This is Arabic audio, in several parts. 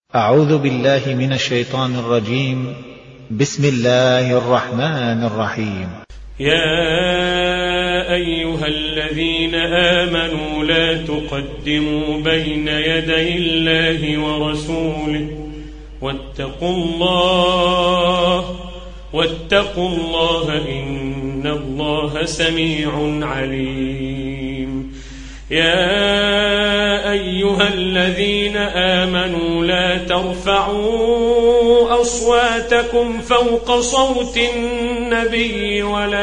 أعوذ بالله من الشيطان الرجيم. بسم الله الرحمن الرحيم. يا أيها الذين آمنوا لا تقدموا بين يدي الله ورسوله واتقوا الله إن الله سميع عليم. يا أيها الذين آمنوا لا ترفعوا أصواتكم فوق صوت النبي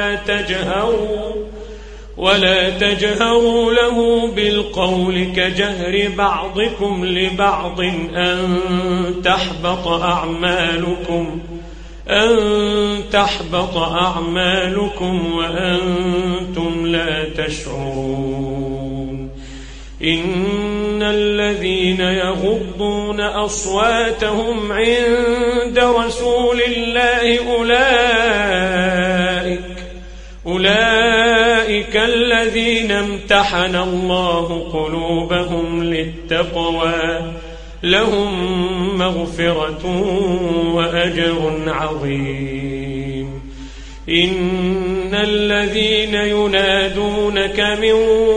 ولا تجهروا له بالقول كجهر بعضكم لبعض أن تحبط أعمالكم وأنتم لا تشعرون. إن الذين يغضون أصواتهم عند رسول الله أولئك الذين امتحن الله قلوبهم للتقوى لهم مغفرة وأجر عظيم. إن الذين ينادونك من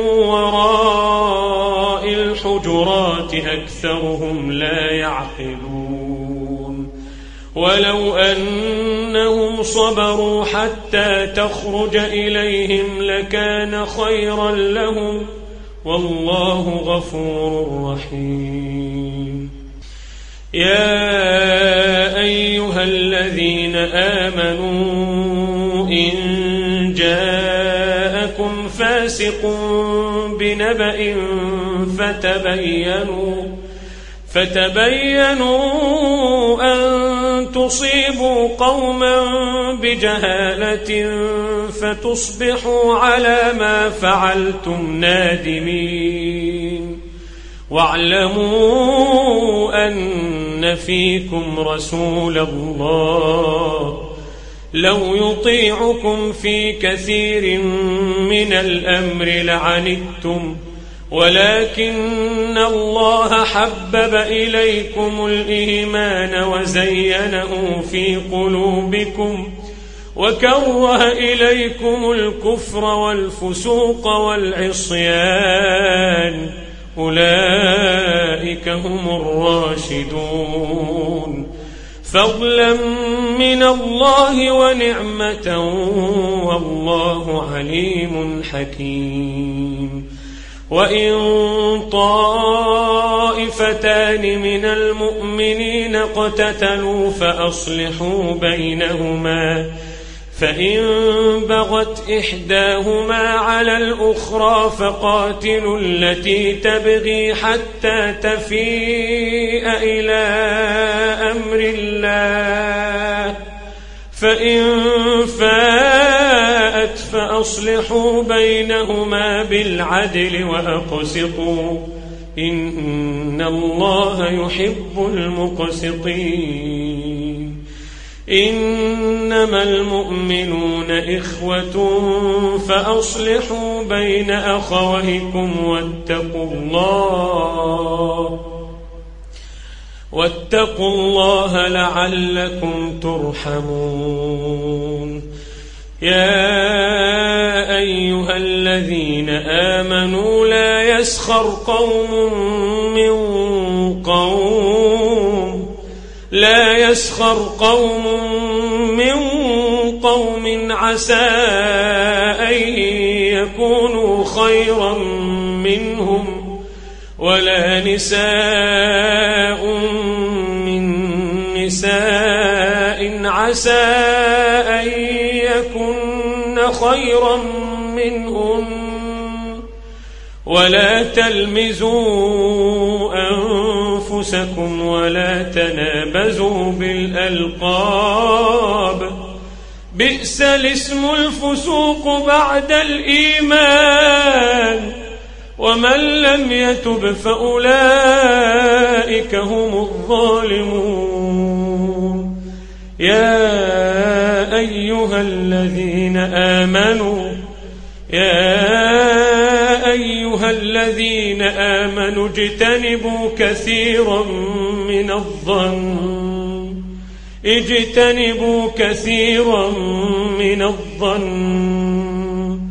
وراء الحجرات أكثرهم لا يعقلون. ولو أنهم صبروا حتى تخرج إليهم لكان خيرا لهم والله غفور رحيم. يا أيها الذين آمنوا إن جاءكم فاسق بنبأ فتبينوا أن تصيبوا قوما بجهالة فتصبحوا على ما فعلتم نادمين. واعلموا أن فيكم رسول الله لو يطيعكم في كثير من الأمر لعنتم ولكن الله حبب إليكم الإيمان وزينه في قلوبكم وكره إليكم الكفر والفسوق والعصيان أولئك هم الراشدون فضلا من الله ونعمة والله عليم حكيم. وإن طائفتان من المؤمنين اقتتلوا فأصلحوا بينهما فإن بغت إحداهما على الأخرى فقاتلوا التي تبغي حتى تفيء إلى أمر الله فإن فاءت فأصلحوا بينهما بالعدل وأقسطوا إن الله يحب المقسطين. إنما المؤمنون إخوة فأصلحوا بين أخويكم واتقوا الله لعلكم ترحمون. يا أيها الذين آمنوا لا يسخر قوم من قوم عسى أن يكونوا خيرا منهم ولا نساء من نساء عسى أن يكن خيرا منهن ولا تلمزوا أنفسكم ولا تنابزوا بالألقاب بئس الاسم الفسوق بعد الإيمان ومن لم يتب فأولئك هم الظالمون. يا أيها الذين آمنوا أيها الذين آمنوا اجتنبوا كثيرا من الظن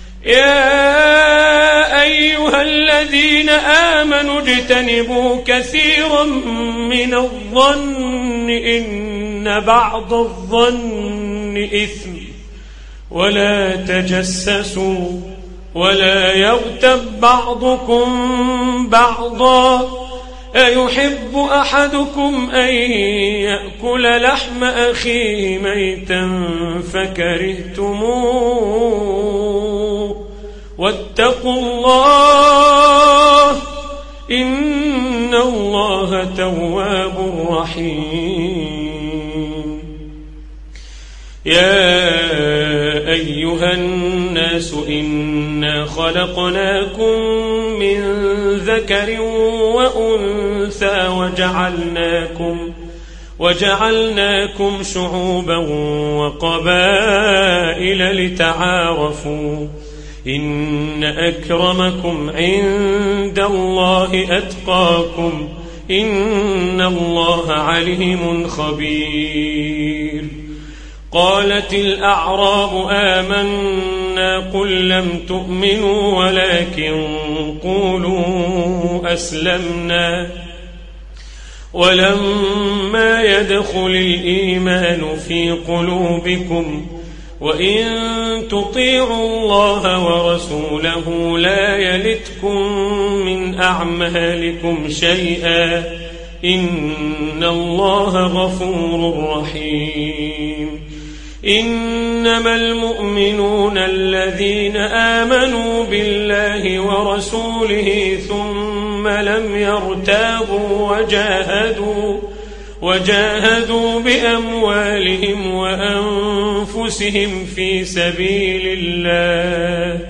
يا أيها الذين آمنوا اجتنبوا كثيرا من الظن إن بعض الظن إثم ولا تجسسوا ولا يغتب بعضكم بعضا أيحب أحدكم أن يأكل لحم أخيه ميتا فكرهتموه واتقوا الله إن الله تواب رحيم. يا أيها الناس إنا خلقناكم من ذكر وأنثى وجعلناكم شعوبا وقبائل لتعارفوا إن أكرمكم عند الله أتقاكم إن الله عليم خبير. قالت الأعراب آمنا قل لم تؤمنوا ولكن قولوا أسلمنا ولما يدخل الإيمان في قلوبكم وإن تطيعوا الله ورسوله لا يلتكم من أعمالكم شيئا إن الله غفور رحيم. إنما المؤمنون الذين آمنوا بالله ورسوله ثم لم يرتابوا وجاهدوا بأموالهم وأنفسهم في سبيل الله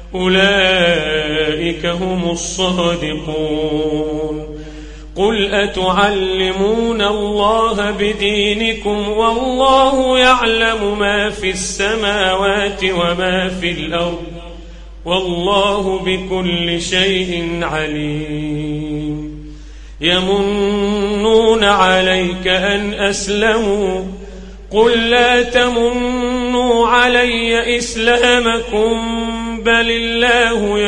أولئك هم الصادقون. قل أتعلمون الله بدينكم والله يعلم ما في السماوات وما في الأرض والله بكل شيء عليم. يمنون عليك أن أسلموا قل لا تمنوا علي إسلامكم بل الله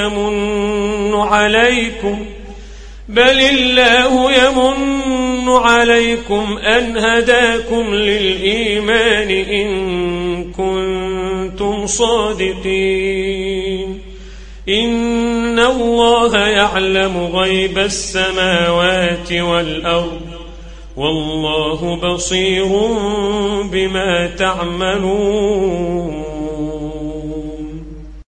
يمن عليكم أن هداكم للإيمان إن كنتم صادقين. إن الله يعلم غيب السماوات والأرض والله بصير بما تعملون.